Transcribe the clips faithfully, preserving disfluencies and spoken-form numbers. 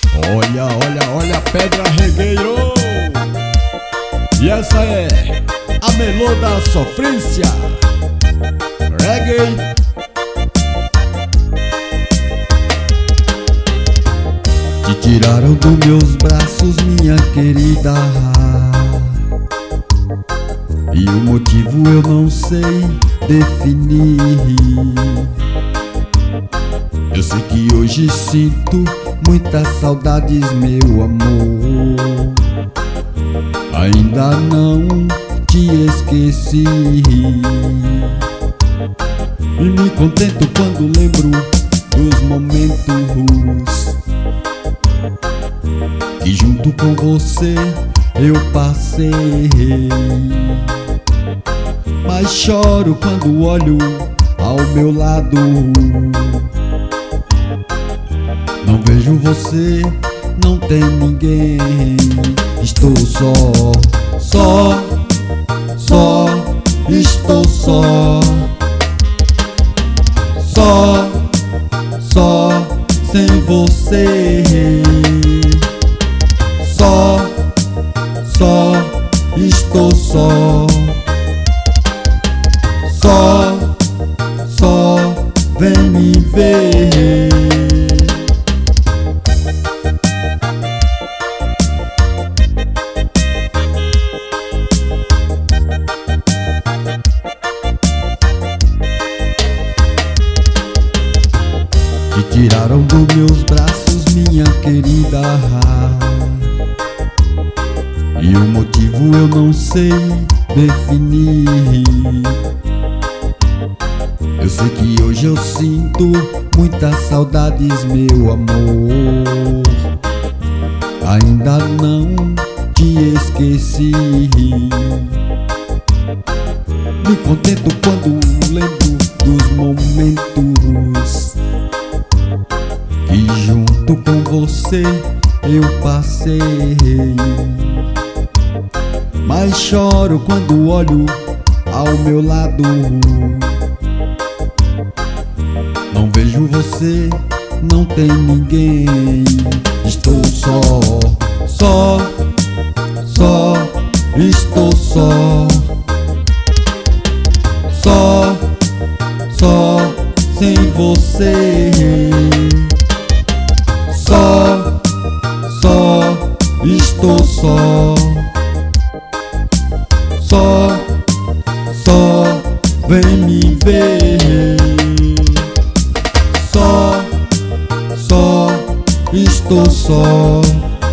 Olha, olha, olha a pedra regueiro. E essa é a melô da sofrência. Reggae. Te tiraram dos meus braços, minha querida, e o motivo eu não sei definir. Eu sei que hoje sinto muitas saudades, meu amor. Ainda não te esqueci e me contento quando lembro dos momentos que junto com você eu passei. Mas choro quando olho ao meu lado, não vejo você, não tem ninguém. Estou só, só, só, estou só, só, só, sem você. Só, só, estou só, só, só, vem me ver. Te tiraram dos meus braços, minha querida, e o motivo eu não sei definir. Eu sei que hoje eu sinto muitas saudades, meu amor. Ainda não te esqueci. Me contento quando lembro dos momentos que junto com você eu passei. Mas choro quando olho ao meu lado, não vejo você, não tem ninguém. Estou só, só, só, estou só, só, só, sem você. Só, só, estou só, só, só, vem me ver. Só, só, estou só,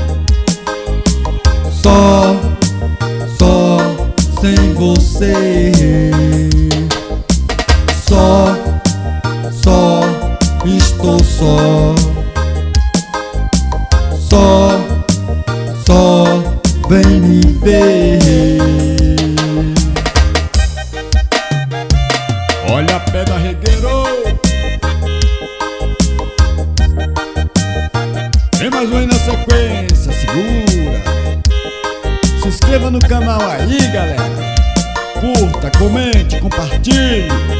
só, só, sem você. Só, só, estou só, só, só, vem me ver. Olha a pedra regueiro. Tem mais um aí na sequência, segura. Se inscreva no canal aí, galera. Curta, comente, compartilhe.